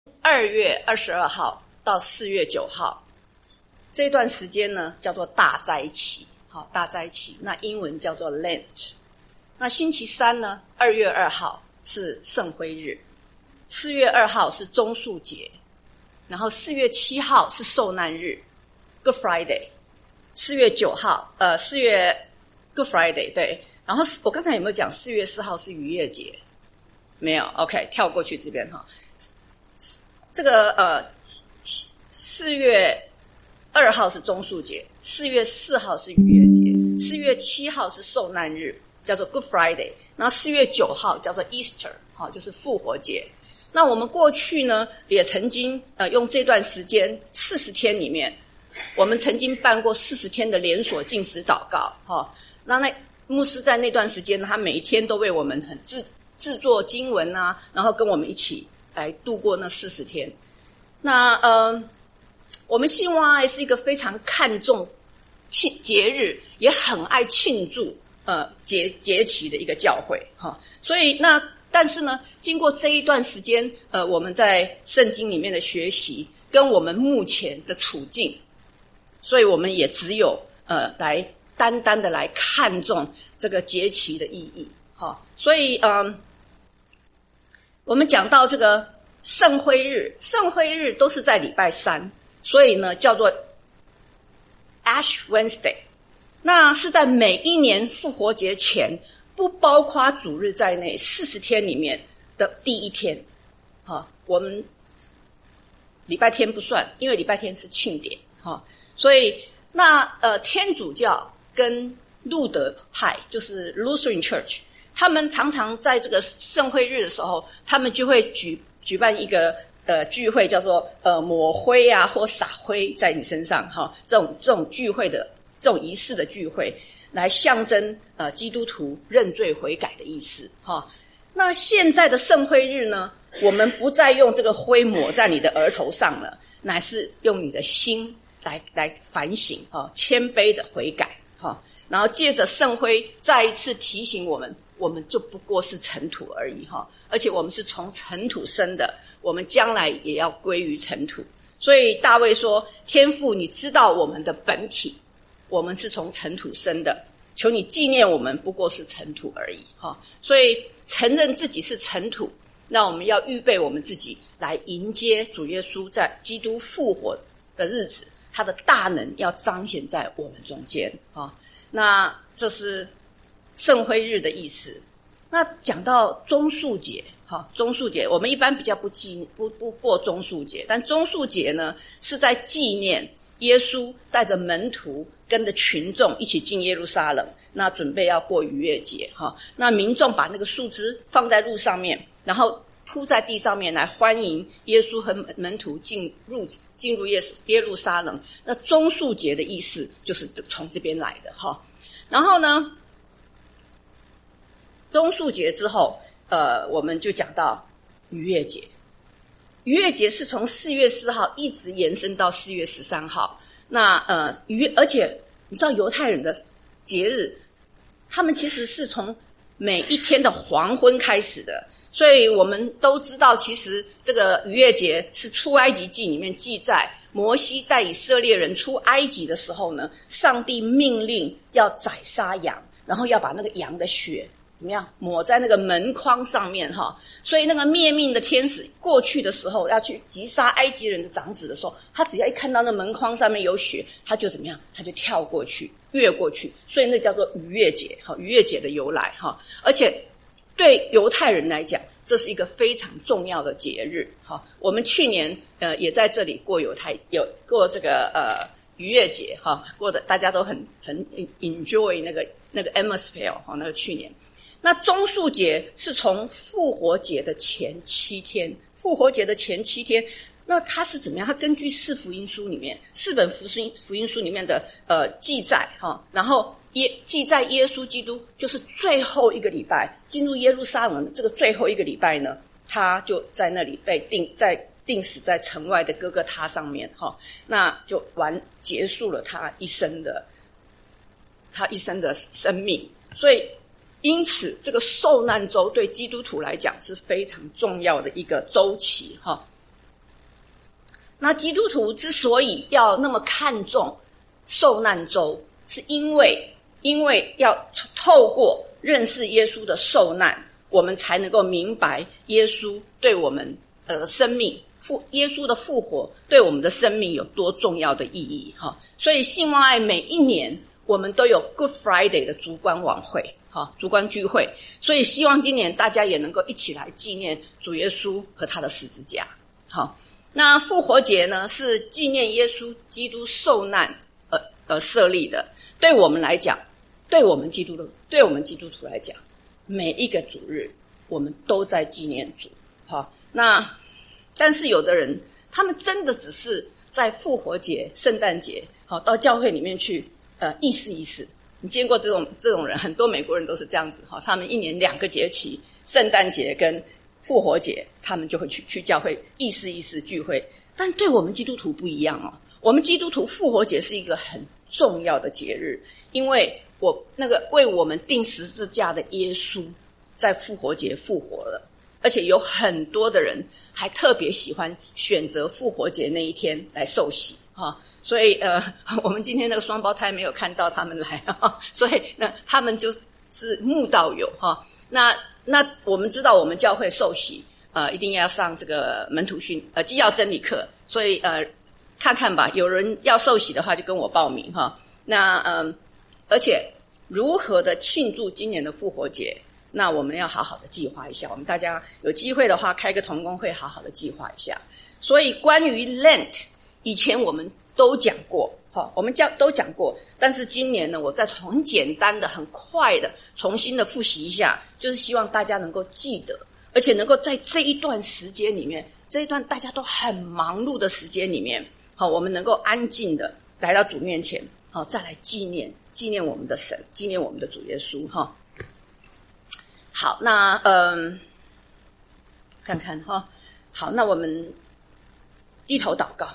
2月22号到4月9号这段时间呢，叫做大灾期。好，大灾期，那英文叫做 Lent。那星期三呢，2月2号是圣辉日，4月2号是棕树节，然后4月7号是受难日 Good Friday，4月9号4月 Good Friday 对，然后我刚才有没有讲4月4号是逾越节？没有 ，OK， 跳过去这边哈。这个4月2号是棕树节，4月4号是逾越节，4月7号是受难日，叫做 Good Friday， 然后4月9号叫做 Easter， 就是复活节。那我们过去呢，也曾经用这段时间40天里面，我们曾经办过40天的连锁禁食祷告，那牧师在那段时间，他每一天都为我们很制作经文啊，然后跟我们一起来度过那40天。那我们信望爱是一个非常看重节日，也很爱庆祝节期的一个教会哈。所以但是呢，经过这一段时间我们在圣经里面的学习跟我们目前的处境，所以我们也只有来单单的来看重这个节期的意义哈。所以我们讲到这个圣辉日都是在礼拜3，所以呢叫做 Ash Wednesday。那是在每一年复活节前，不包括主日在内40天里面的第一天。我们礼拜天不算，因为礼拜天是庆典。所以天主教跟路德派，就是 Lutheran Church， 他们常常在这个圣辉日的时候，他们就会举办一个聚会，叫做抹灰啊或撒灰在你身上这种聚会的这种仪式的聚会，来象征基督徒认罪悔改的意思那现在的圣辉日呢，我们不再用这个灰抹在你的额头上了，乃是用你的心来反省谦卑的悔改然后借着圣辉再一次提醒我们就不过是尘土而已而且我们是从尘土生的，我们将来也要归于尘土。所以大卫说，天父你知道我们的本体，我们是从尘土生的，求你纪念我们不过是尘土而已所以承认自己是尘土，那我们要预备我们自己来迎接主耶稣在基督复活的日子，他的大能要彰显在我们中间那这是圣辉日的意思。那讲到棕树节棕树节我们一般比较不过棕树节，但棕树节呢是在纪念耶稣带着门徒跟着群众一起进耶路撒冷，那准备要过逾越节那民众把那个树枝放在路上面，然后铺在地上面来欢迎耶稣和门徒进入耶路撒冷。那棕树节的意思就是从这边来的然后呢，棕树节之后我们就讲到逾越节。逾越节是从4月4号一直延伸到4月13号。那而且你知道犹太人的节日，他们其实是从每一天的黄昏开始的。所以我们都知道，其实这个逾越节是出埃及记里面记载，摩西带以色列人出埃及的时候呢，上帝命令要宰杀羊，然后要把那个羊的血怎么样抹在那个门框上面所以那个灭命的天使过去的时候，要去击杀埃及人的长子的时候，他只要一看到那门框上面有血，他就怎么样，他就跳过去越过去。所以那叫做逾越节逾越节的由来而且对犹太人来讲，这是一个非常重要的节日我们去年也在这里过过这个逾越节过的大家都很 enjoy 那个 atmosphere 那个去年。那棕树节是从复活节的前7天，那它是怎么样？它根据4本福音书里面的记载然后记载耶稣基督就是最后一个礼拜进入耶路撒冷的这个最后一个礼拜呢，他就在那里被钉死在城外的哥哥他上面那就结束了他一生的生命。所以因此这个受难周对基督徒来讲是非常重要的一个周期那基督徒之所以要那么看重受难周，是因为要透过认识耶稣的受难，我们才能够明白耶稣对我们生命耶稣的复活对我们的生命有多重要的意义哈。所以信望爱每一年我们都有 Good Friday 的烛光晚会哈，烛光聚会，所以希望今年大家也能够一起来纪念主耶稣和他的十字架。好，那复活节呢是纪念耶稣基督受难而设立的。对我们来讲，对我们基督徒来讲，每一个主日我们都在纪念主。好，那但是有的人他们真的只是在复活节、圣诞节好到教会里面去意思意思。你见过这种人，很多美国人都是这样子哈，他们一年2个节期，圣诞节跟复活节，他们就会去教会意思意思聚会。但对我们基督徒不一样哦，我们基督徒复活节是一个很重要的节日，因为为我们钉十字架的耶稣在复活节复活了，而且有很多的人还特别喜欢选择复活节那一天来受洗哈。所以我们今天那个双胞胎没有看到他们来所以他们就是慕道友哈。那我们知道我们教会受洗一定要上这个门徒训基要真理课，所以看看吧，有人要受洗的话就跟我报名哈。那而且如何的庆祝今年的复活节，那我们要好好的计划一下，我们大家有机会的话开个同工会好好的计划一下。所以关于 Lent 以前我们都讲过我们都讲过，但是今年呢我再很简单的很快的重新的复习一下，就是希望大家能够记得，而且能够在这一段时间里面，这一段大家都很忙碌的时间里面我们能够安静的来到主面前再来纪念我们的神，纪念我们的主耶稣好，那看看好，那我们低头祷告。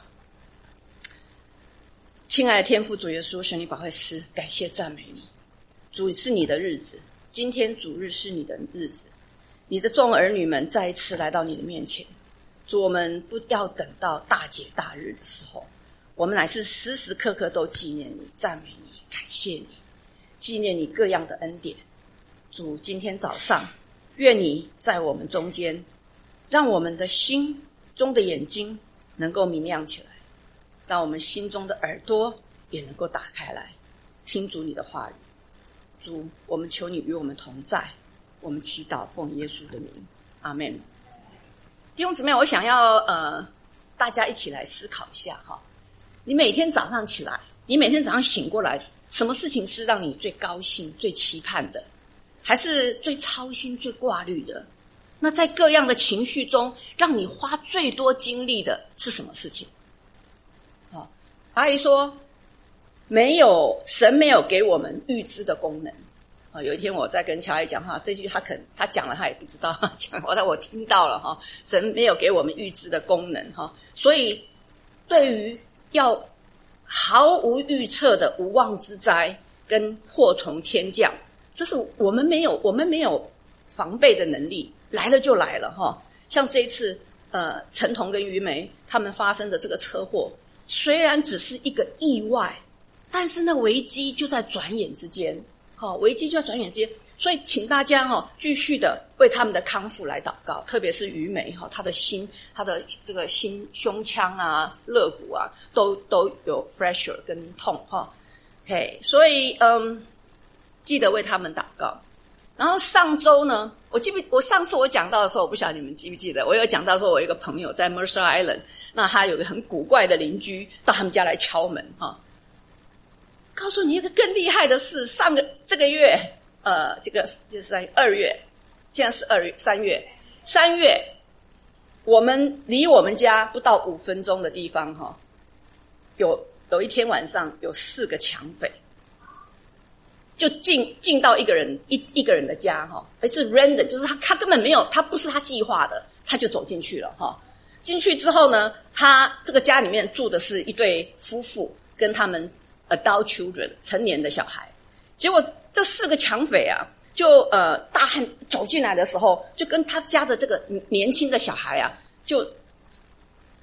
亲爱的天父主耶稣，神你宝贵师，感谢赞美你。主是你的日子，今天主日是你的日子，你的众儿女们再一次来到你的面前。主，我们不要等到大节大日的时候，我们乃是时时刻刻都纪念你，赞美你，感谢你，纪念你各样的恩典。主，今天早上愿你在我们中间，让我们的心中的眼睛能够明亮起来，让我们心中的耳朵也能够打开来，听主你的话语。主，我们求你与我们同在，我们祈祷奉耶稣的名，阿们。弟兄姊妹，我想要大家一起来思考一下你每天早上起来，你每天早上醒过来，什么事情是让你最高兴、最期盼的，还是最操心、最挂虑的？那在各样的情绪中，让你花最多精力的是什么事情？阿姨说，神没有给我们预知的功能。有一天我在跟乔阿姨讲话，这句他讲了他也不知道讲，但我听到了神没有给我们预知的功能所以对于要毫无预测的无妄之灾跟祸从天降，这是我们没有防备的能力，来了就来了像这一次陈彤跟于梅他们发生的这个车祸，虽然只是一个意外，但是那危机就在转眼之间危机就在转眼之间。所以请大家继续的为他们的康复来祷告，特别是于梅他的这个心胸腔啊、肋骨啊都有 fracture 跟痛所以记得为他们祷告。然后上周呢，我上次我讲到的时候，我不晓得你们记不记得，我有讲到说我有一个朋友在 Mercer Island， 那他有个很古怪的邻居到他们家来敲门告诉你一个更厉害的事，这个月这个就是2月，现在是3月，我们离我们家不到5分钟的地方有一天晚上有4个抢匪就进到一个人的家而是 random， 就是他根本没有，他不是他计划的，他就走进去了进去之后呢，他这个家里面住的是一对夫妇跟他们adult children 成年的小孩。结果这4个抢匪就大汉走进来的时候，就跟他家的这个年轻的小孩就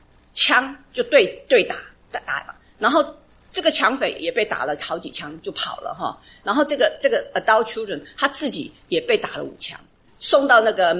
枪就对打，然后这个抢匪也被打了好几枪就跑了哈，然后这个 adult children 他自己也被打了5枪，送到那个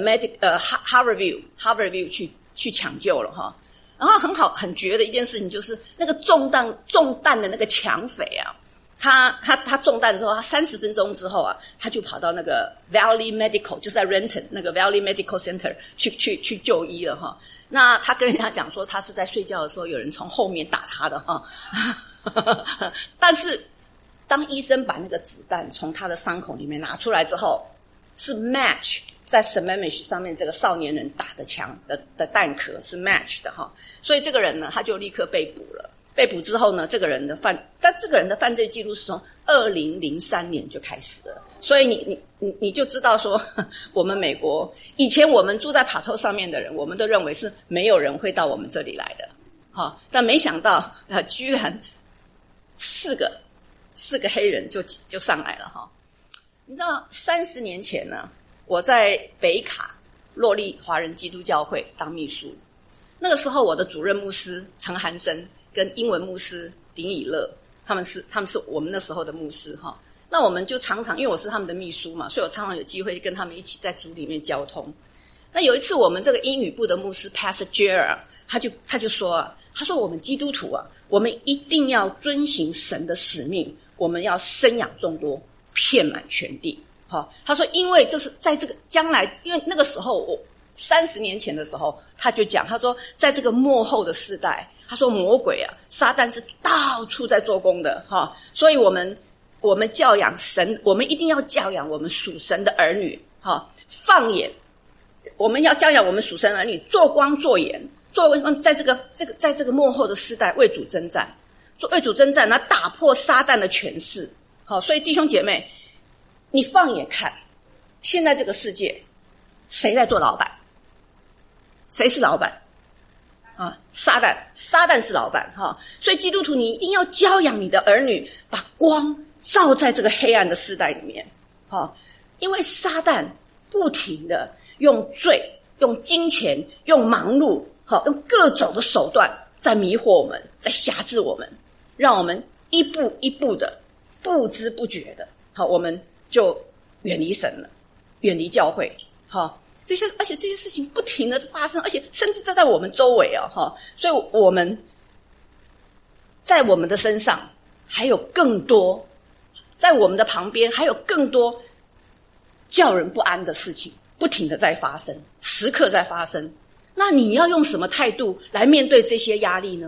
Harborview 去抢救了哈。然后很绝的一件事情就是那个中弹的那个抢匪啊，他中弹之后，他30分钟之后啊，他就跑到那个 Valley Medical， 就是在 Renton 那个 Valley Medical Center 去就医了哈。那他跟人家讲说，他是在睡觉的时候有人从后面打他的哈。但是当医生把那个子弹从他的伤口里面拿出来之后，是 match 在 Sammamish 上面这个少年人打的枪的弹壳是 match 的哈。所以这个人呢，他就立刻被捕了。被捕之后呢，这个人的犯罪记录是从2003年就开始了，所以你就知道说，我们美国以前我们住在爬头上面的人，我们都认为是没有人会到我们这里来的，好，但没想到居然四个黑人就上来了哈。你知道30年前呢，我在北卡洛利华人基督教会当秘书，那个时候我的主任牧师陈寒生跟英文牧师林以乐，他们是我们那时候的牧师哈。那我们就常常，因为我是他们的秘书嘛，所以我常常有机会跟他们一起在组里面交通。那有一次我们这个英语部的牧师 Pastor Gerard 他就说啊，他说我们基督徒啊，我们一定要遵行神的使命，我们要生养众多，遍满全地。好，他说因为这是在这个将来，因为那个时候我30年前的时候，他就讲，他说在这个末后的世代，他说魔鬼啊，撒旦是到处在做工的哈，所以我们教养神，我们一定要教养我们属神的儿女哈，放眼我们要教养我们属神的儿女，做光做盐，在这个末后的世代为主征战，为主征战，那打破撒旦的权势。好，所以弟兄姐妹，你放眼看，现在这个世界谁在做老板？谁是老板？啊，撒旦是老板哈，所以基督徒你一定要教养你的儿女，把光照在这个黑暗的世代里面，哈，因为撒旦不停的用罪、用金钱、用忙碌，好，用各种的手段在迷惑我们，在辖制我们，让我们一步一步的不知不觉的，好，我们就远离神了，远离教会，好。而且这些事情不停的发生，而且甚至在我们周围啊，哈，所以我们在我们的身上还有更多，在我们的旁边还有更多叫人不安的事情，不停的在发生，时刻在发生。那你要用什么态度来面对这些压力呢？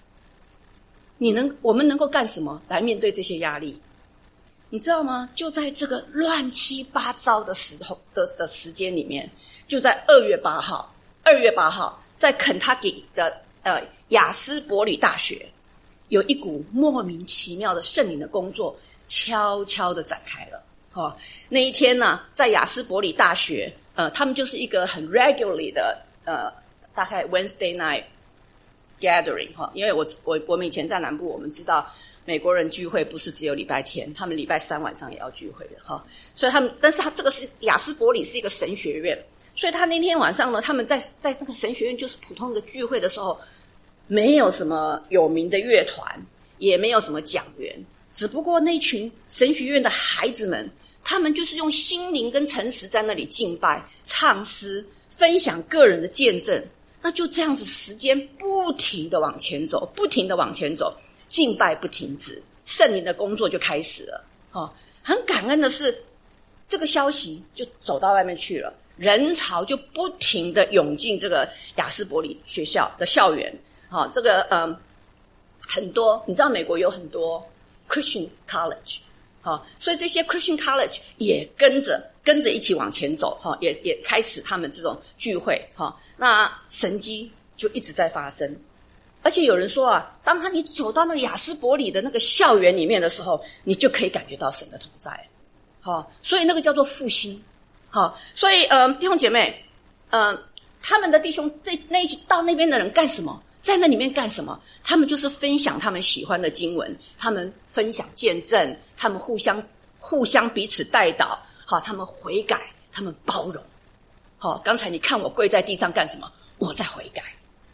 我们能够干什么来面对这些压力？你知道吗？就在这个乱七八糟的时候的时间里面，就在2月8号，在肯塔基的亚斯伯里大学，有一股莫名其妙的圣灵的工作悄悄的展开了。哦，那一天呢，在亚斯伯里大学，他们就是一个很 regularly 的大概 Wednesday night gathering 哈，因为我们以前在南部，我们知道。美国人聚会不是只有礼拜天，他们礼拜3晚上也要聚会的哈。所以但是他这个是亚斯伯里是一个神学院，所以他那天晚上呢，他们在那个神学院就是普通的聚会的时候，没有什么有名的乐团，也没有什么讲员，只不过那群神学院的孩子们，他们就是用心灵跟诚实在那里敬拜、唱诗、分享个人的见证。那就这样子，时间不停的往前走，敬拜不停止，圣灵的工作就开始了。哦，很感恩的是，这个消息就走到外面去了，人潮就不停的涌进这个亚斯伯里学校的校园。哦，这个很多，你知道美国有很多 Christian College， 哦，所以这些 Christian College 也跟着一起往前走，哦，也开始他们这种聚会，哦，那神迹就一直在发生。而且有人说啊，当你走到那个亚斯伯里的那个校园里面的时候，你就可以感觉到神的同在。好，所以那个叫做复兴。好，所以弟兄姐妹，他们的弟兄那一起到那边的人干什么？在那里面干什么？他们就是分享他们喜欢的经文，他们分享见证，他们互相彼此代祷，好，他们悔改，他们包容。好，刚才你看我跪在地上干什么？我在悔改。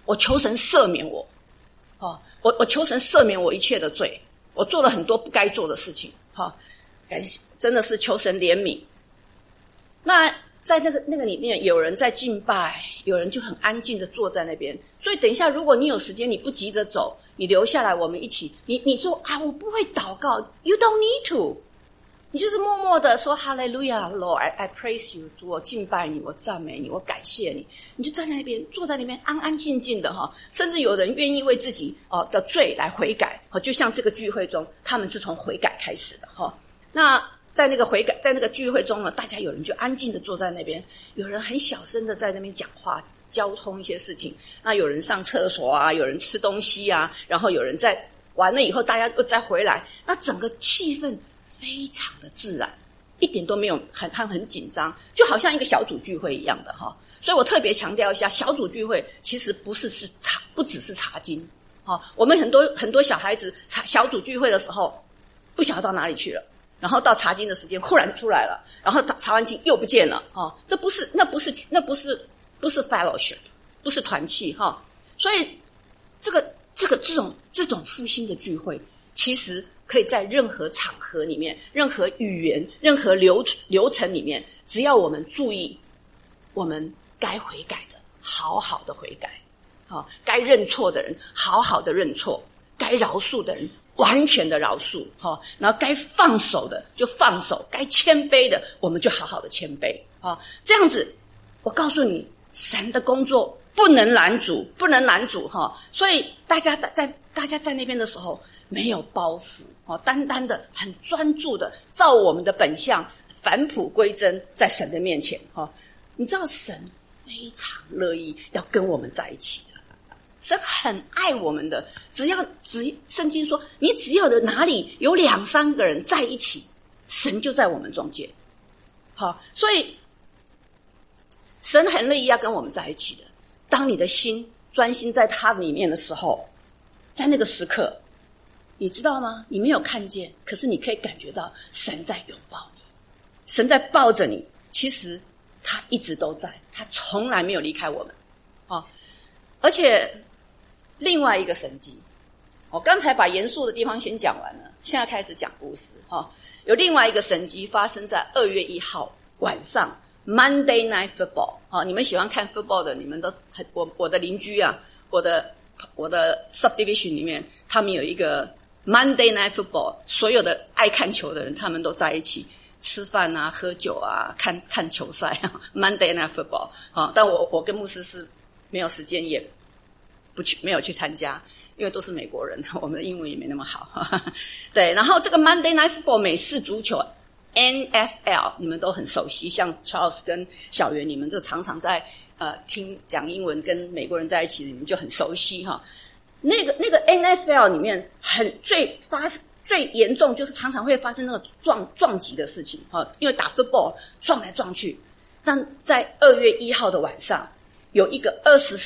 我求神赦免我，我求神赦免我一切的罪，我做了很多不该做的事情，感谢，真的是求神怜悯。那在那个里面，有人在敬拜，有人就很安静的坐在那边。所以等一下，如果你有时间，你不急着走，你留下来，我们一起。你说啊，我不会祷告 ，You don't need to， 你就是默默的说 Hallelujah Lord， I praise you， 主，我敬拜你，我赞美你，我感谢你。你就站在那边，坐在那边，安安静静的甚至有人愿意为自己的罪来悔改，就像这个聚会中，他们是从悔改开始的那在那个聚会中呢，大家有人就安静的坐在那边，有人很小声的在那边讲话，交通一些事情。那有人上厕所啊，有人吃东西啊，然后有人在完了以后，大家又再回来。那整个气氛非常的自然，一点都没有很紧张，就好像一个小组聚会一样的所以我特别强调一下，小组聚会其实不只是查经我们很多小孩子小组聚会的时候，不晓得到哪里去了。然后到查经的时间忽然出来了，然后查完经又不见了那不是 fellowship， 不是团契所以这种复兴的聚会，其实可以在任何场合里面、任何语言、任何流程里面，只要我们注意，我们该悔改的好好的悔改该认错的人好好的认错，该饶恕的人完全的饶恕然后该放手的就放手，该谦卑的我们就好好的谦卑这样子，我告诉你，神的工作不能拦阻所以大家在那边的时候没有包袱单单的很专注的照我们的本相返璞归真在神的面前你知道神非常乐意要跟我们在一起的，神很爱我们的，圣经说，你只要的哪里有2-3个人在一起，神就在我们中间。所以神很乐意要跟我们在一起的。当你的心专心在他里面的时候，在那个时刻，你知道吗？你没有看见，可是你可以感觉到神在拥抱你，神在抱着你。其实他一直都在，他从来没有离开我们而且另外一个神迹，我刚才把严肃的地方先讲完了，现在开始讲故事有另外一个神迹发生在2月1号晚上 Monday Night Football 你们喜欢看 football 的，你们都我的邻居啊，我的 subdivision 里面，他们有一个 Monday Night Football， 所有的爱看球的人他们都在一起吃饭啊，喝酒啊，看球赛Monday Night Football 但我跟牧师是没有时间，也没有去参加，因为都是美国人，我们的英文也没那么好对，然后这个 Monday Night Football 美式足球 NFL 你们都很熟悉，像 Charles 跟小袁，你们就常常在听讲英文，跟美国人在一起，你们就很熟悉那个 NFL 里面最严重就是常常会发生那个撞击的事情因为打 football 撞来撞去。但在2月1号的晚上，有一个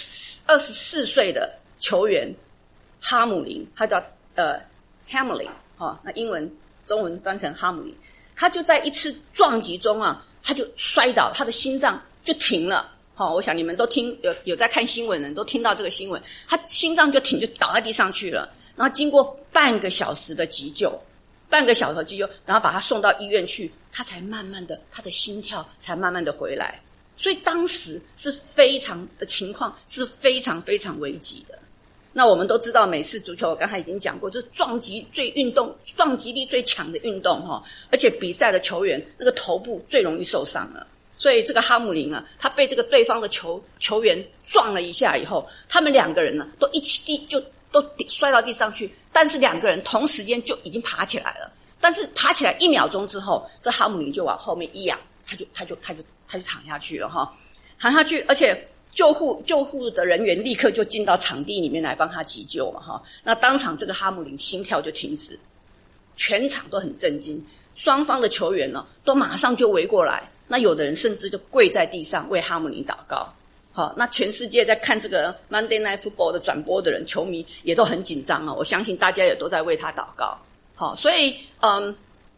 24岁的球员哈姆林，他叫Hamlin 那英文中文翻成哈姆林，他就在一次撞击中他就摔倒，他的心脏就停了我想你们都有在看新闻的人都听到这个新闻，他心脏就停，就倒在地上去了。然后经过半个小时的急救，然后把他送到医院去，他的心跳才慢慢的回来。所以当时是非常的情况是非常非常危急的。那我们都知道美式足球，我刚才已经讲过，就是撞击力最强的运动而且比赛的球员那个头部最容易受伤了。所以这个哈姆林他被这个对方的球员撞了一下以后，他们2个人都一起都摔到地上去，但是2个人同时间就已经爬起来了。但是爬起来1秒钟之后，这哈姆林就往后面一仰，他就躺下去了躺下去，而且救护的人员立刻就进到场地里面来帮他急救嘛那当场这个哈姆林心跳就停止，全场都很震惊，双方的球员都马上就围过来，那有的人甚至就跪在地上为哈姆林祷告。那全世界在看这个 Monday Night Football 的转播的人，球迷也都很紧张我相信大家也都在为他祷告。所以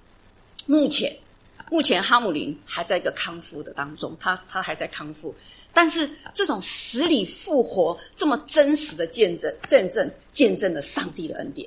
目前哈姆林还在一个康复的当中，他还在康复， 但是这种死里复活这么真实的见证了上帝的恩典。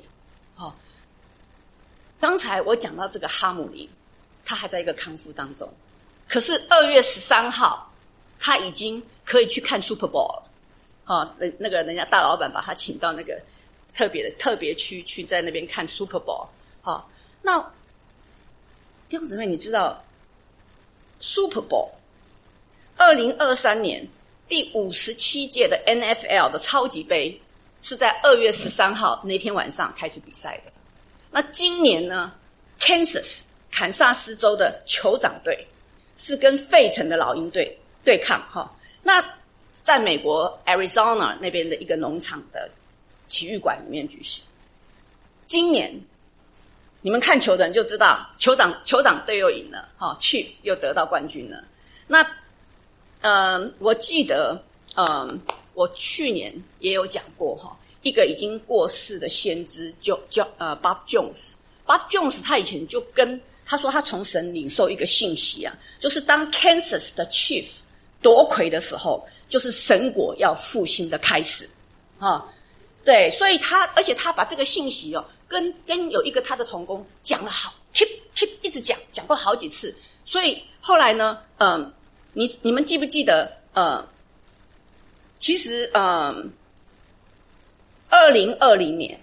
刚才我讲到这个哈姆林，他还在一个康复当中，可是2月13号他已经可以去看 Super Bowl 了。那个人家大老板把他请到那个特别区去在那边看 Super Bowl。那弟兄姊妹，你知道 Super Bowl 2023年第57届的 NFL 的超级杯是在2月13号那天晚上开始比赛的。那今年呢，堪萨斯州的酋长队是跟费城的老鹰队对抗。那在美国 Arizona 那边的一个农场的体育馆里面举行。今年你们看球的人就知道酋长队又赢了，Chief 又得到冠军了。那我记得我去年也有讲过一个已经过世的先知Bob Jones。Bob Jones 他以前就他说他从神领受一个信息啊，就是当 Kansas 的 Chief 夺魁的时候，就是神国要复兴的开始。对，所以而且他把这个信息跟有一个他的同工讲了keep 一直讲过好几次。所以后来呢你们记不记得其实2020年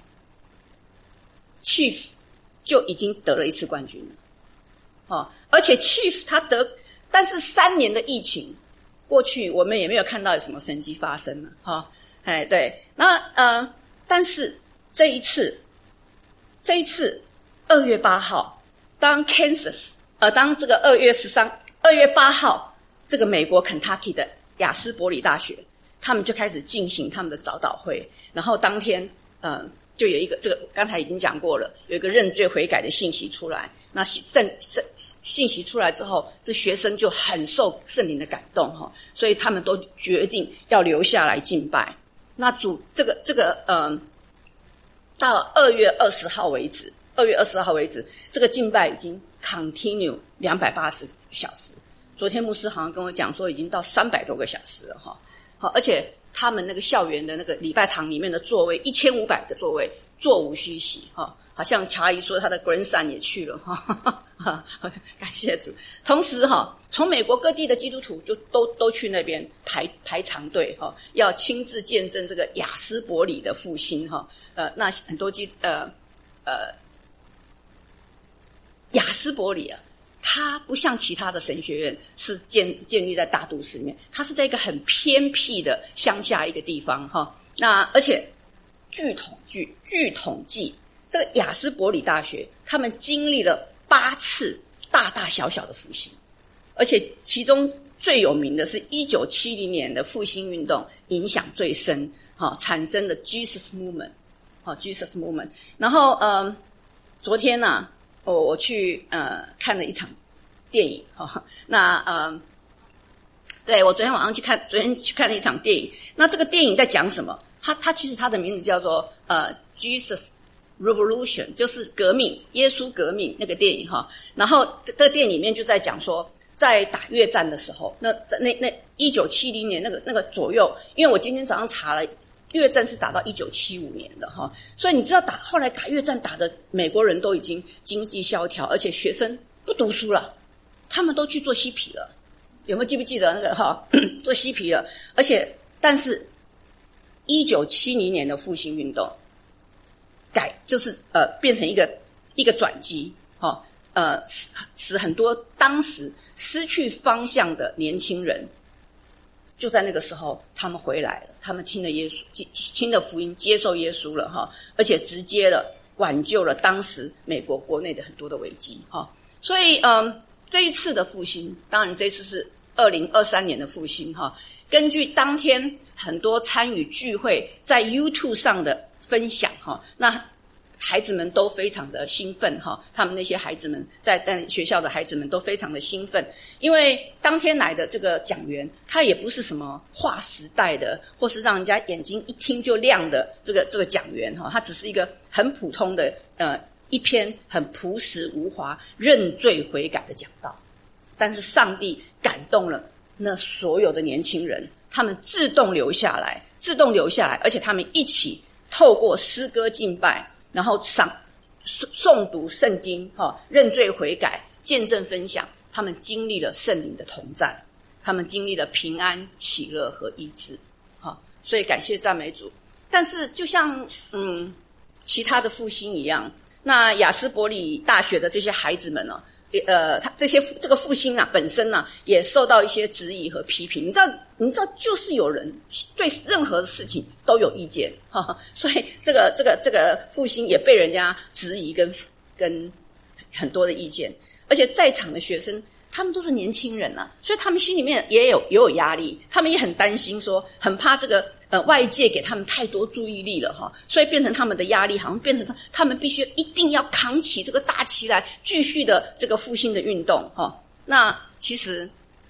Chief 就已经得了一次冠军了。而且 Chief 但是3年的疫情过去，我们也没有看到有什么神迹发生了。对，那但是这一次2月8号，当 Kansas 当这个2月8号，这个美国肯塔基的亚斯伯里大学，他们就开始进行他们的早祷会，然后当天就有一个这个刚才已经讲过了，有一个认罪悔改的信息出来。那信息出来之后，这学生就很受圣灵的感动所以他们都决定要留下来敬拜。那这个到2月20号为止，这个敬拜已经 continue 280小时。昨天牧师好像跟我讲说，已经到300多个小时了而且他们那个校园的那个礼拜堂里面的座位1500个座位，座无虚席好像乔阿姨说她的 grandson 也去了感谢主。同时从美国各地的基督徒就都去那边排长队要亲自见证这个亚斯伯里的复兴那很多亚斯伯里它不像其他的神学院是建立在大都市里面，它是在一个很偏僻的乡下一个地方那而且据统计这个亚斯伯里大学他们经历了8次大大小小的复兴，而且其中最有名的是1970年的复兴运动影响最深产生的 Jesus Movement。 然后昨天我去看了一场电影那对，我昨天晚上去看了一场电影。那这个电影在讲什么？它其实它的名字叫做Jesus Revolution， 就是革命，耶稣革命那个电影然后这个电影里面就在讲说，在打越战的时候，那1970年那个左右，因为我今天早上查了，越战是打到1975年的所以你知道后来打越战打的美国人都已经经济萧条，而且学生不读书了，他们都去做嬉皮了。有没有记不记得那个做嬉皮了？但是1970年的复兴运动就是变成一个转机使很多当时失去方向的年轻人，就在那个时候他们回来了，他们听了福音，接受耶稣了而且直接的挽救了当时美国国内的很多的危机所以这一次的复兴，当然这次是2023年的复兴根据当天很多参与聚会在 YouTube 上的分享那孩子们都非常的兴奋他们那些孩子们在学校的孩子们都非常的兴奋，因为当天来的这个讲员他也不是什么划时代的或是让人家眼睛一听就亮的这个讲员他只是一个很普通的一篇很朴实无华认罪悔改的讲道，但是上帝感动了那所有的年轻人， 他们自动留下来，而且他们一起透过诗歌敬拜，然后诵读圣经，认罪悔改，见证分享，他们经历了圣灵的同在，他们经历了平安、喜乐和医治。所以感谢赞美主。但是就像其他的复兴一样，那亚斯伯里大学的这些孩子们呢，他这个复兴啊本身呢也受到一些质疑和批评。你知道就是有人对任何的事情都有意见，所以这个复兴也被人家质疑跟很多的意见。而且在场的学生他们都是年轻人啊，所以他们心里面也有压力，他们也很担心说，很怕这个外界给他们太多注意力了所以变成他们的压力，好像变成他们必须一定要扛起这个大旗来，继续的这个复兴的运动那其实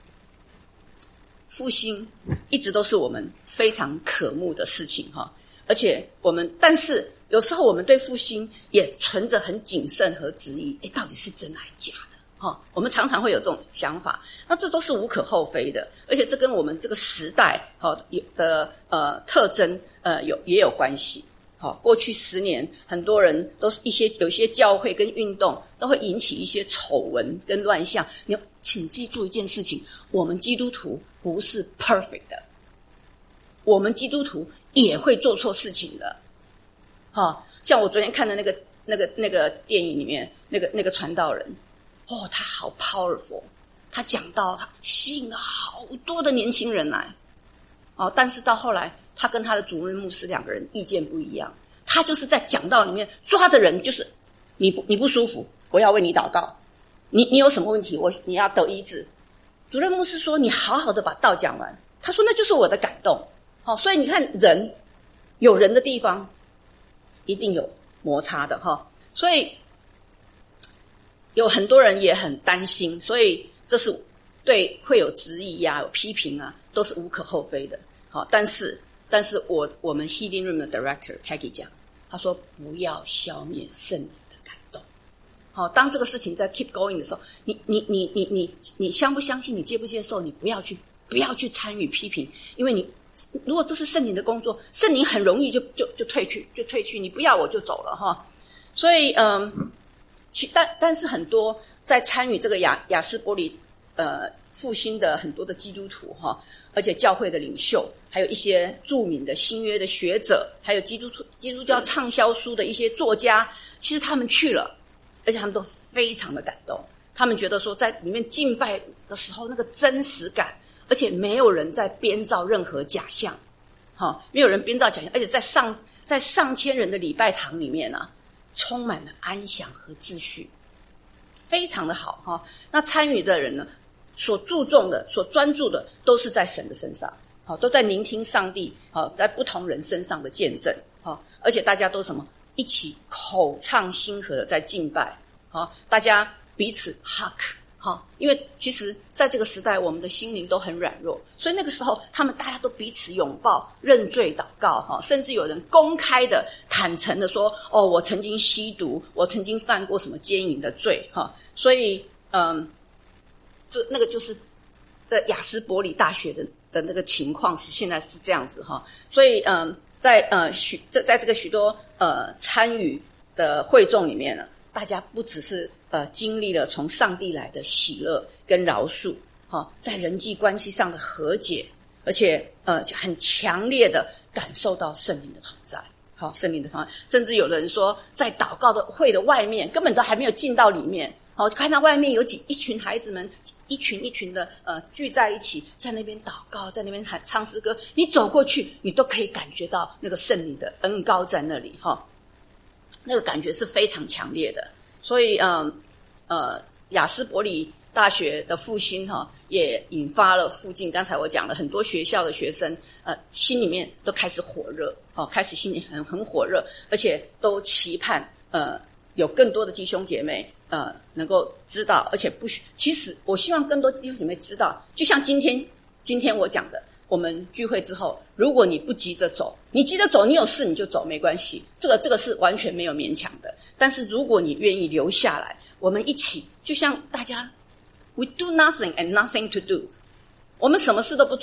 复兴一直都是我们非常渴慕的事情而且但是有时候我们对复兴也存着很谨慎和质疑，到底是真还假的我们常常会有这种想法，那这都是无可厚非的，而且这跟我们这个时代的特征也有关系。过去10年，很多人都是有一些教会跟运动都会引起一些丑闻跟乱象。请记住一件事情，我们基督徒不是 perfect 的，我们基督徒也会做错事情的。像我昨天看的那个电影里面那个传道人。他好 powerful， 他讲到他吸引了好多的年轻人来但是到后来他跟他的主任牧师2个人意见不一样，他就是在讲道里面抓的人就是你不舒服，我要为你祷告，你有什么问题你要得医治。主任牧师说你好好的把道讲完，他说那就是我的感动。所以你看有人的地方一定有摩擦的所以有很多人也很担心，所以这是对会有质疑有批评都是无可厚非的。但是我们 Healing Room 的 Director Peggy 讲，他说不要消灭圣灵的感动。当这个事情在 keep going 的时候，你相不相信，你接不接受，你不要去参与批评，因为如果这是圣灵的工作，圣灵很容易就退去，你不要我就走了所以但是很多在参与这个亚斯伯里复兴的很多的基督徒而且教会的领袖，还有一些著名的新约的学者，还有基督教畅销书的一些作家，其实他们去了，而且他们都非常的感动。他们觉得说在里面敬拜的时候那个真实感，而且没有人在编造任何假象没有人编造假象，而且在上千人的礼拜堂里面充满了安详和秩序，非常的好那参与的人呢，所注重的、所专注的，都是在神的身上都在聆听上帝在不同人身上的见证而且大家都什么一起口唱心和的在敬拜大家彼此 hug因为其实在这个时代我们的心灵都很软弱，所以那个时候大家都彼此拥抱认罪祷告甚至有人公开的坦诚的说我曾经吸毒，我曾经犯过什么奸淫的罪所以那个就是在亚斯伯里大学的那个情况是现在是这样子所以在这个许多参与的会众里面呢，大家不只是经历了从上帝来的喜乐跟饶恕在人际关系上的和解，而且很强烈的感受到圣灵的同在圣灵的同在。甚至有人说在祷告的会的外面根本都还没有进到里面就看到外面有一群孩子们一群的聚在一起，在那边祷告，在那边唱诗歌，你走过去你都可以感觉到那个圣灵的恩膏在那里那个感觉是非常强烈的。所以亚斯伯里大学的复兴也引发了附近刚才我讲了很多学校的学生心里面都开始火热开始心里很火热，而且都期盼有更多的弟兄姐妹能够知道，而且其实我希望更多弟兄姐妹知道，就像今天我讲的，我们聚会之后，如果你不急着走，你急着走，你有事你就走没关系，这个是完全没有勉强的。但是如果你愿意留下来，我们一起就像大家 we do nothing and nothing to do， 我们什么事都不做，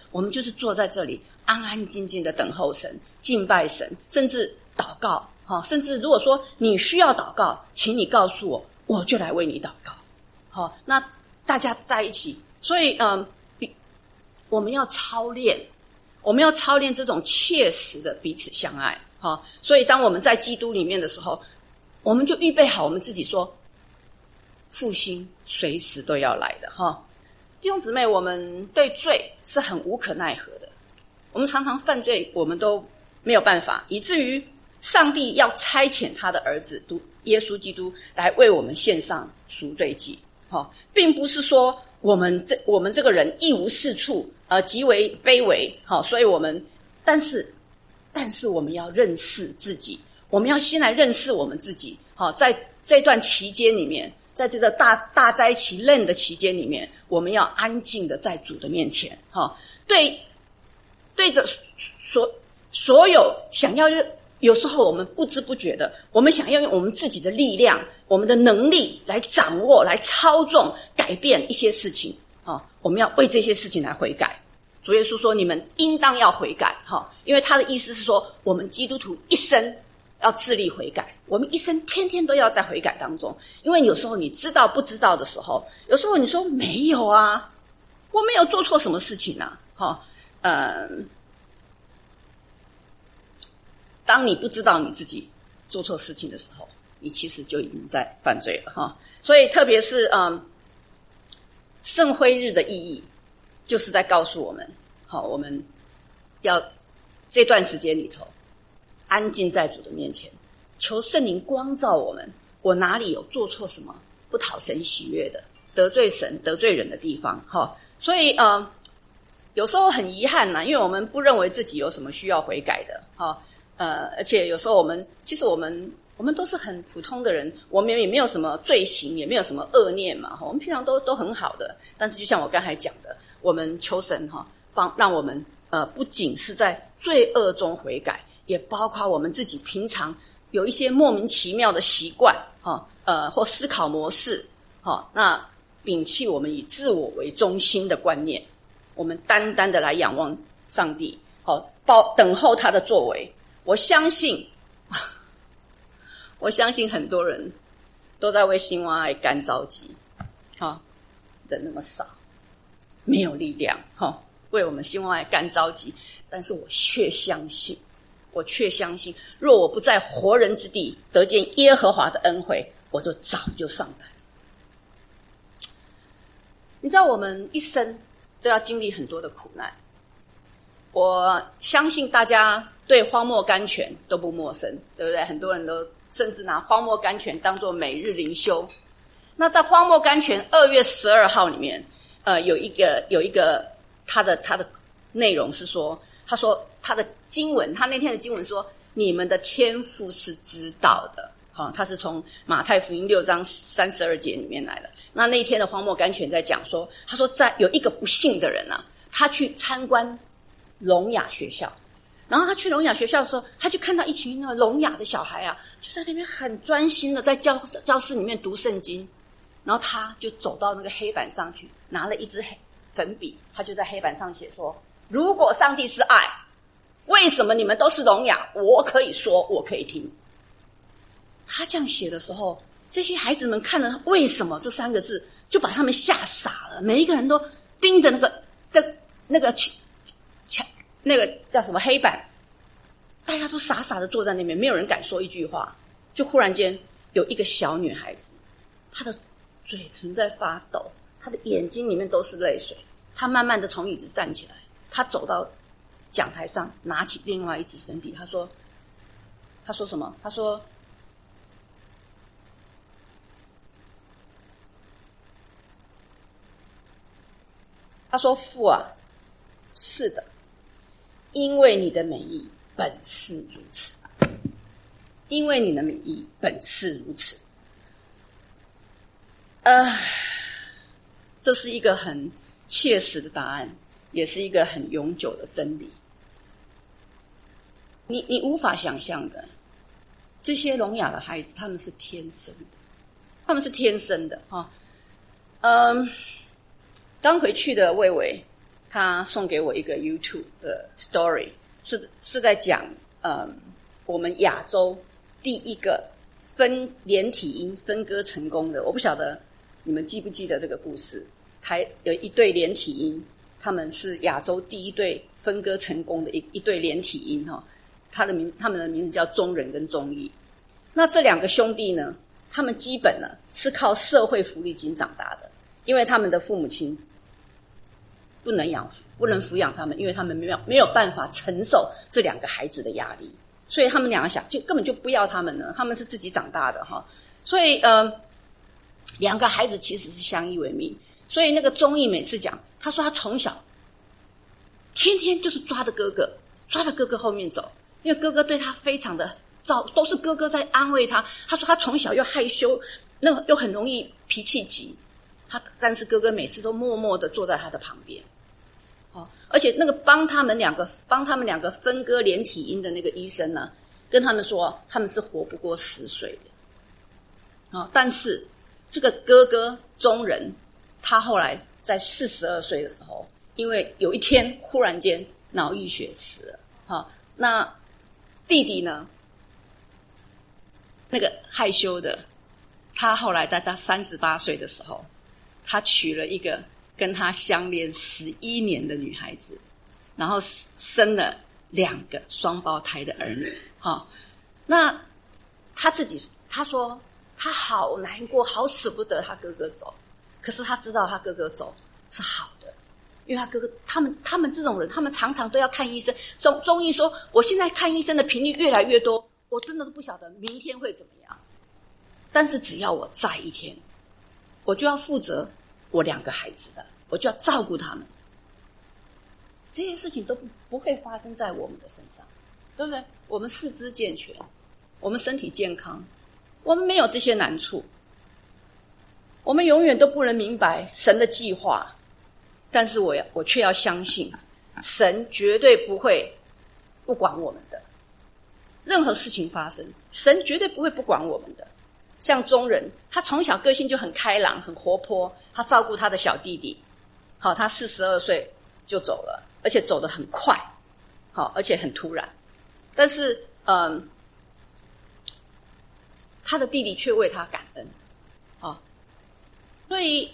我们就是坐在这里安安静静的等候神、敬拜神，甚至祷告，甚至如果说你需要祷告，请你告诉我，我就来为你祷告。好，那大家在一起，所以我们要操练这种切实的彼此相爱。所以当我们在基督里面的时候，我们就预备好我们自己说，复兴随时都要来的。弟兄姊妹，我们对罪是很无可奈何的，我们常常犯罪，我们都没有办法，以至于上帝要差遣他的儿子耶稣基督来为我们献上赎罪祭。并不是说我们这个人一无是处，极为卑微，所以但是我们要认识自己，我们要先来认识我们自己。在这段期间里面，在这个大灾期任的期间里面，我们要安静的在主的面前，对着所有想要，有时候我们不知不觉的，我们想要用我们自己的力量、我们的能力来掌握、来操纵、改变一些事情。我们要为这些事情来悔改。主耶稣说，你们应当要悔改，因为他的意思是说，我们基督徒一生要致力悔改，我们一生天天都要在悔改当中。因为有时候你知道不知道的时候，有时候你说没有啊，我没有做错什么事情啊。当你不知道你自己做错事情的时候，你其实就已经在犯罪了。所以特别是圣灰日的意义，就是在告诉我们，我们要这段时间里头安静在主的面前，求圣灵光照我们，我哪里有做错什么不讨神喜悦的，得罪神得罪人的地方。所以有时候很遗憾因为我们不认为自己有什么需要悔改的。而且有时候我们都是很普通的人，我们也没有什么罪行，也没有什么恶念嘛，我们平常都很好的。但是就像我刚才讲的，我们求神让我们不仅是在罪恶中悔改，也包括我们自己平常有一些莫名其妙的习惯或思考模式，那摒弃我们以自我为中心的观念，我们单单的来仰望上帝，等候他的作为。我相信很多人都在为兴旺爱干着急，人那么少，没有力量，为我们兴旺爱干着急。但是我却相信，若我不在活人之地得见耶和华的恩惠，我就早就上台。你知道我们一生都要经历很多的苦难，我相信大家对荒漠甘泉都不陌生，对不对？很多人都甚至拿荒漠甘泉当作每日灵修。那在荒漠甘泉2月12号里面，有一个他的内容是说，他说他的经文，他那天的经文说，你们的天父是知道的。他是从马太福音6章32节里面来的。那天的荒漠甘泉在讲说，他说有一个不幸的人他去参观聋哑学校，然后他去聋哑学校的时候，他就看到一群那个聋哑的小孩就在那边很专心的在教室里面读圣经。然后他就走到那个黑板上去，拿了一支粉笔，他就在黑板上写说，如果上帝是爱，为什么你们都是聋哑？我可以说，我可以听。他这样写的时候，这些孩子们看了为什么这3个字，就把他们吓傻了。每一个人都盯着那个叫什么黑板，大家都傻傻的坐在那边，没有人敢说一句话。就忽然间有一个小女孩子，她的嘴唇在发抖，她的眼睛里面都是泪水。她慢慢的从椅子站起来，她走到讲台上，拿起另外一支粉笔，她说什么？他说父啊，是的，因为你的美意本是如此，因为你的美意本是如此。这是一个很切实的答案，也是一个很永久的真理。你无法想象的，这些聋哑的孩子他们是天生的，刚回去的魏伟他送给我一个 YouTube 的 story， 是在讲我们亚洲第一个分连体婴分割成功的。我不晓得你们记不记得这个故事？有一对连体婴，他们是亚洲第一对分割成功的一对连体婴哈，他们的名字叫中人跟中义。那这两个兄弟呢，他们基本呢是靠社会福利金长大的，因为他们的父母亲不能抚养他们，因为他们没有办法承受这两个孩子的压力，所以他们两个根本就不要他们呢，他们是自己长大的哈。所以两个孩子其实是相依为命。所以那个中义每次讲，他说他从小天天就是抓着哥哥后面走，因为哥哥对他非常的都是哥哥在安慰他。他说他从小又害羞，又很容易脾气急，但是哥哥每次都默默的坐在他的旁边。而且那个帮他们两个分割连体婴的那个医生呢，跟他们说他们是活不过10岁的。但是这个哥哥中人，他后来在42岁的时候，因为有一天忽然间脑溢血死了。那弟弟呢，那个害羞的，他后来在他38岁的时候，他娶了一个跟他相恋11年的女孩子，然后生了2个双胞胎的儿女。那他说他好难过，好舍不得他哥哥走，可是他知道他哥哥走是好的，因为他哥哥他们这种人，他们常常都要看医生。中医说，我现在看医生的频率越来越多，我真的都不晓得明天会怎么样。但是只要我在一天，我就要负责我2个孩子的，我就要照顾他们。这些事情都不会发生在我们的身上，对不对？我们四肢健全，我们身体健康，我们没有这些难处，我们永远都不能明白神的计划，但是我却要相信，神绝对不会不管我们的。任何事情发生，神绝对不会不管我们的。像中人，他从小个性就很开朗很活泼，他照顾他的小弟弟，他42岁就走了，而且走得很快，而且很突然。但是他的弟弟却为他感恩。所以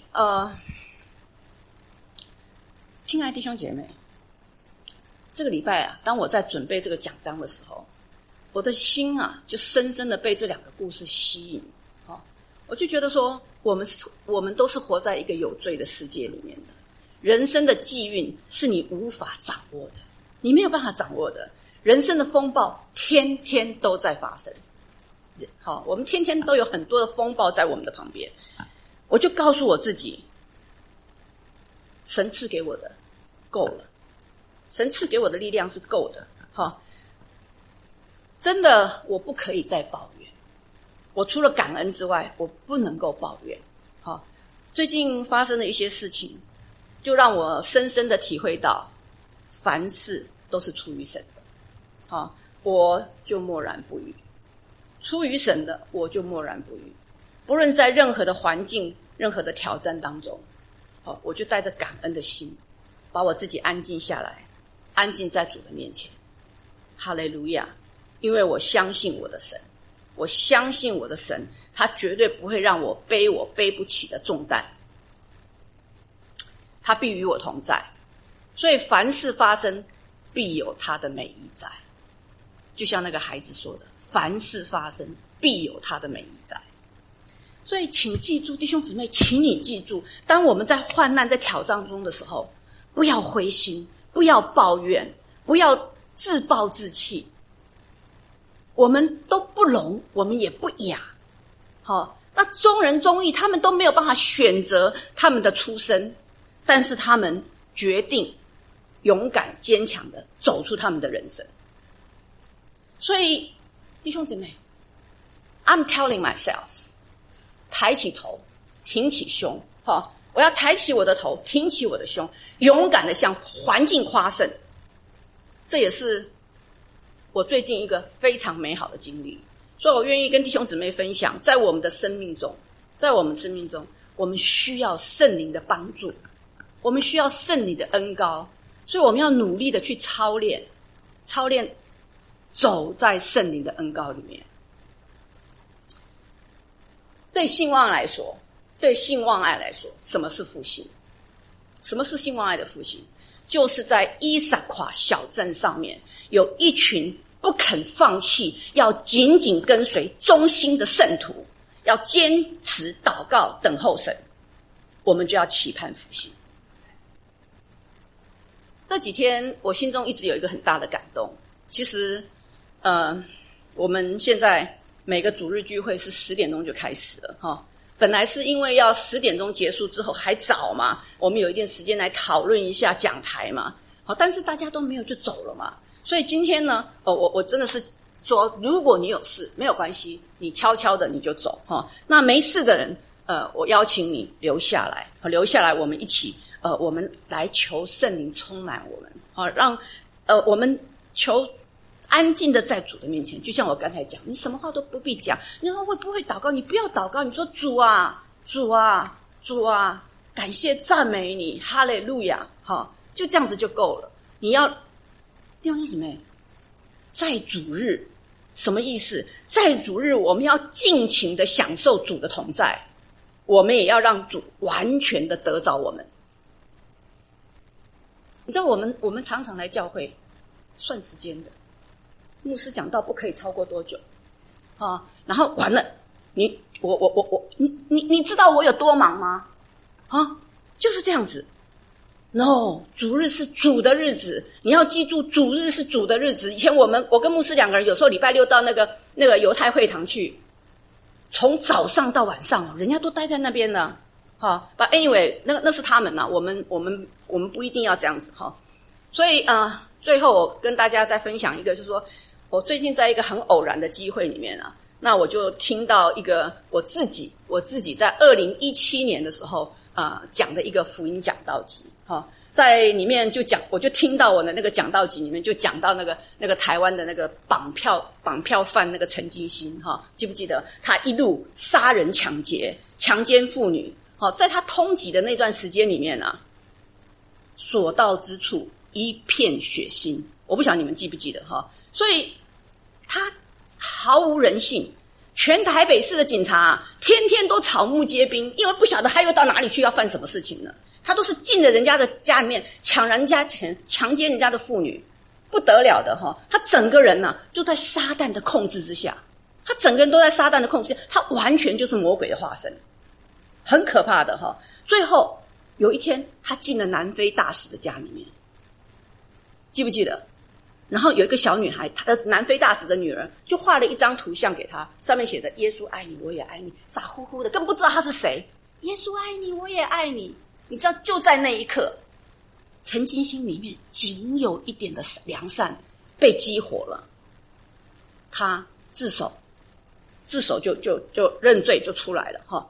亲爱的弟兄姐妹，这个礼拜当我在准备这个讲章的时候，我的心就深深的被这2个故事吸引。我就觉得说，我们都是活在一个有罪的世界里面的，人生的际运是你无法掌握的，你没有办法掌握的。人生的风暴天天都在发生。我们天天都有很多的风暴在我们的旁边。我就告诉我自己，神赐给我的够了，神赐给我的力量是够的。真的我不可以再抱怨，我除了感恩之外，我不能够抱怨。最近发生的一些事情，就让我深深的体会到，凡事都是出于神的。我就默然不语，出于神的我就默然不语。不论在任何的环境，任何的挑战当中，我就带着感恩的心，把我自己安静下来，安静在主的面前。哈利路亚！因为我相信我的神，我相信我的神，他绝对不会让我背不起的重担，他必与我同在。所以凡事发生，必有他的美意在。就像那个孩子说的，凡事发生，必有他的美意在。所以请记住，弟兄姊妹，请你记住，当我们在患难在挑战中的时候，不要灰心，不要抱怨，不要自暴自弃。我们都不聋，我们也不哑。那中人中义他们都没有办法选择他们的出身，但是他们决定勇敢坚强的走出他们的人生。所以弟兄姊妹， I'm telling myself， 抬起头，挺起胸。我要抬起我的头，挺起我的胸，勇敢的向环境夸胜。这也是我最近一个非常美好的经历，所以我愿意跟弟兄姊妹分享，在我们的生命中，我们需要圣灵的帮助， 我们需要圣灵的恩膏，所以我们要努力的去操练走在圣灵的恩膏里面。对信望爱来说，什么是复兴？什么是信望爱的复兴？就是在伊萨夸小镇上面，有一群不肯放弃，要紧紧跟随忠心的圣徒，要坚持祷告等候神，我们就要期盼复兴。这几天我心中一直有一个很大的感动。其实我们现在每个主日聚会是10点钟就开始了本来是因为要10点钟结束之后还早嘛，我们有一点时间来讨论一下讲台嘛，但是大家都没有就走了嘛。所以今天呢我真的是说，如果你有事没有关系，你悄悄的你就走那没事的人我邀请你留下来，我们一起我们来求圣灵充满我们让我们求安静的在主的面前。就像我刚才讲，你什么话都不必讲，你说会不会祷告，你不要祷告，你说主啊主啊主啊，感谢赞美你，哈利路亚就这样子就够了。你要弟兄姊妹，在主日什么意思？在主日我们要尽情的享受主的同在，我们也要让主完全的得着我们。你知道我们常常来教会算时间的，牧师讲到不可以超过多久然后完了你知道我有多忙吗？就是这样子。No， 主日是主的日子，你要记住，主日是主的日子。以前我跟牧师2个人，有时候礼拜6到那个犹太会堂去，从早上到晚上，人家都待在那边呢。But anyway， 那是他们我们不一定要这样子所以最后我跟大家再分享一个，就是说我最近在一个很偶然的机会里面那我就听到一个我自己在2017年的时候讲的一个福音讲道集在里面就讲，我就听到我的那个讲道集里面就讲到那个台湾的那个绑票犯那个陈金星记不记得他一路杀人抢劫强奸妇女在他通缉的那段时间里面所到之处一片血腥，我不晓得你们记不记得所以他毫无人性，全台北市的警察天天都草木皆兵，因为不晓得他又到哪里去要犯什么事情呢。他都是进了人家的家里面抢人家钱，强奸人家的妇女，不得了的他整个人就在撒旦的控制之下，他整个人都在撒旦的控制之下，他完全就是魔鬼的化身，很可怕的最后有一天他进了南非大使的家里面，记不记得？然后有一个小女孩，她的南非大使的女儿就画了一张图像给他，上面写着耶稣爱你我也爱你，傻乎乎的更不知道他是谁。耶稣爱你我也爱你，你知道就在那一刻，陈金星里面仅有一点的良善被激活了，他自首就认罪就出来了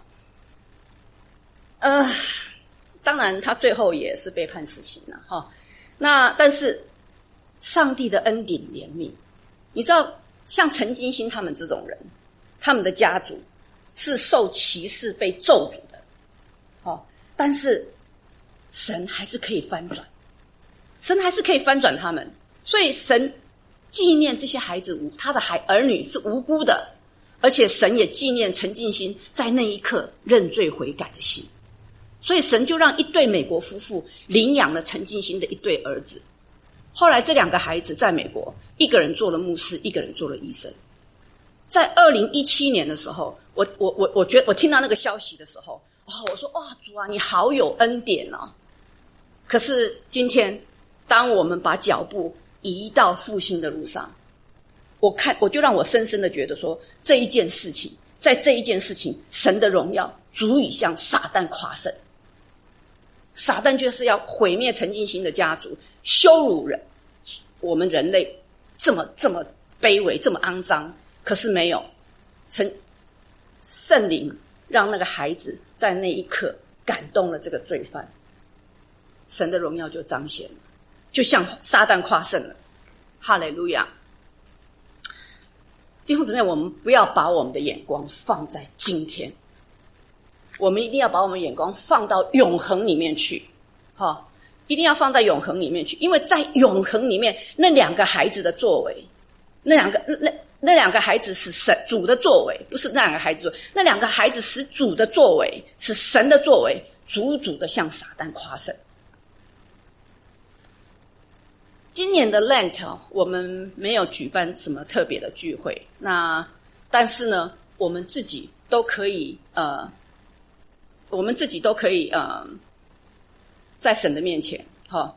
当然他最后也是被判死刑了那但是上帝的恩典怜悯，你知道像陈金星他们这种人，他们的家族是受歧视被咒诅的但是神还是可以翻转，神还是可以翻转他们，所以神纪念这些孩子，他的儿女是无辜的，而且神也纪念陈金星在那一刻认罪悔改的心，所以神就让一对美国夫妇领养了陈金星的一对儿子。后来这2个孩子在美国，一个人做了牧师，一个人做了医生。在2017年的时候，我觉得我听到那个消息的时候我说哇，主啊，你好有恩典可是今天当我们把脚步移到复兴的路上，我就让我深深的觉得说，在这一件事情神的荣耀足以向撒旦夸胜。撒旦就是要毁灭陈金星的家族，羞辱我们人类这么卑微，这么肮脏。可是没有，圣灵让那个孩子在那一刻感动了这个罪犯，神的荣耀就彰显了，就向撒旦夸胜了。哈利路亚！弟兄姊妹，我们不要把我们的眼光放在今天，我们一定要把我们眼光放到永恒里面去。 一定要放在永恒里面去，因为在永恒里面，那两个孩子的作为，那两个孩子是主的作为，不是那两个孩子，那两个孩子是主的作为，是神的作为，足的向撒旦夸胜。今年的 Lent 我们没有举办什么特别的聚会，但是呢，我们自己都可以在神的面前，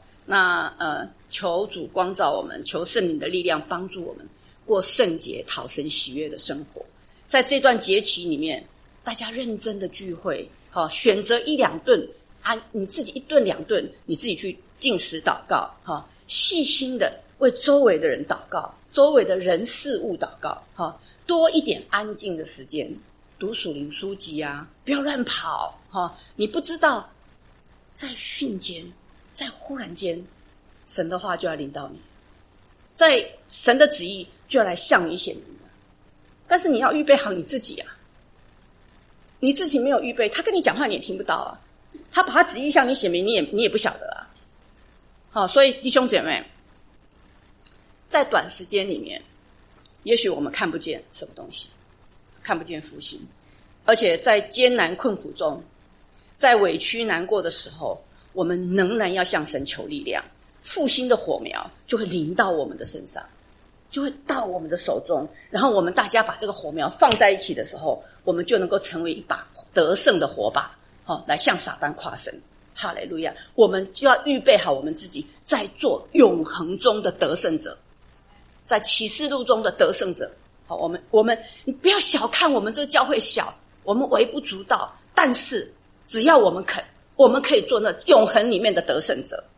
求主光照我们，求圣灵的力量帮助我们过圣洁讨神喜悦的生活。在这段节期里面，大家认真的聚会，选择一两顿你自己一顿两顿，你自己去禁食祷告，细心的为周围的人祷告，周围的人事物祷告，多一点安静的时间，读属灵书籍不要乱跑，你不知道在瞬间，在忽然间，神的话就要领导你，在神的旨意就要来向你显明了。但是你要预备好你自己你自己没有预备，他跟你讲话你也听不到他把他旨意向你显明，你也不晓得所以弟兄姐妹，在短时间里面，也许我们看不见什么东西，看不见复兴，而且在艰难困苦中，在委屈难过的时候，我们仍然要向神求力量，复兴的火苗就会临到我们的身上，就会到我们的手中，然后我们大家把这个火苗放在一起的时候，我们就能够成为一把得胜的火把，来向撒旦夸胜。哈利路亚！我们就要预备好我们自己，在做永恒中的得胜者，在启示录中的得胜者。我们你不要小看我们这个教会小，我们微不足道，但是只要我们肯，我们可以做那永恒里面的得胜者。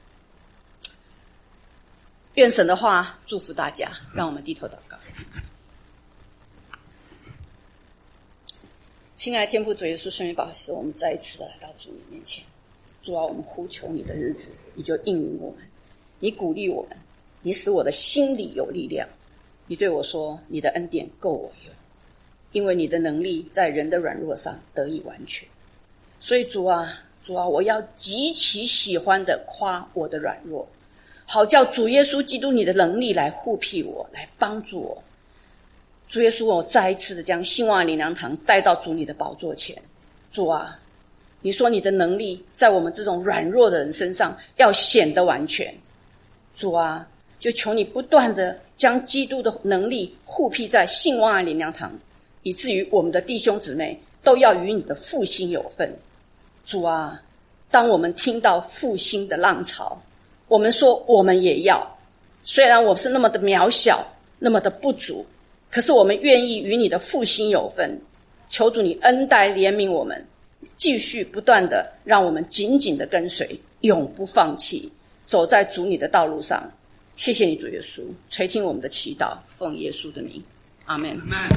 愿神的话祝福大家，让我们低头祷告。亲爱的天父主耶稣圣灵保守，我们再一次的来到主你面前。主啊，我们呼求你的日子，你就应允我们，你鼓励我们，你使我的心里有力量。你对我说，你的恩典够我用，因为你的能力在人的软弱上得以完全。所以主啊，我要极其喜欢的夸我的软弱，好叫主耶稣基督你的能力来护庇我，来帮助我。主耶稣，我再一次的将兴旺灵粮堂带到主你的宝座前。主啊，你说你的能力在我们这种软弱的人身上要显得完全。主啊，就求你不断的将基督的能力护庇在兴旺灵粮堂，以至于我们的弟兄姊妹都要与你的复兴有份。主啊，当我们听到复兴的浪潮，我们说我们也要，虽然我是那么的渺小，那么的不足，可是我们愿意与你的复兴有份。求主你恩待怜悯我们，继续不断的让我们紧紧的跟随，永不放弃，走在主你的道路上。谢谢你主耶稣，垂听我们的祈祷，奉耶稣的名，阿们。